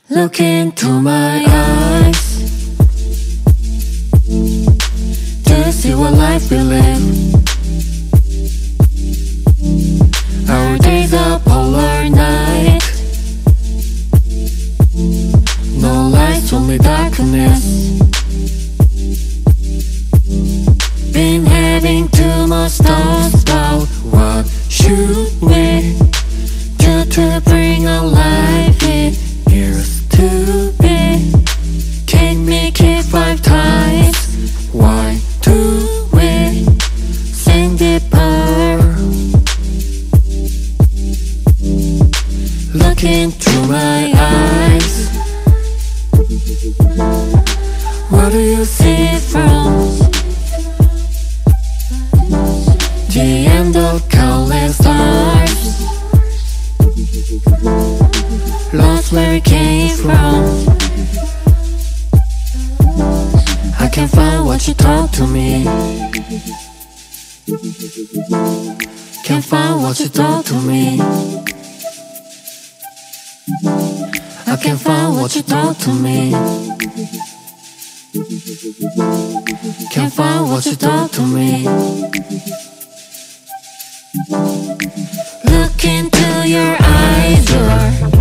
Look into my eyes to see what life we live. Our days are polar night, no lights, only darkness. Been having too much thoughts about what should we do to bring our life in used to be. Can't make it 5 times, why do we sing deeper? Looking through my eyes, what do you see from the end of countless stars? Lost where we came from. I can't find what you talk to me. Can't find what you talk to me. I can't find what you talk to me. Can't find what you talk to me. Look into your eyes, you're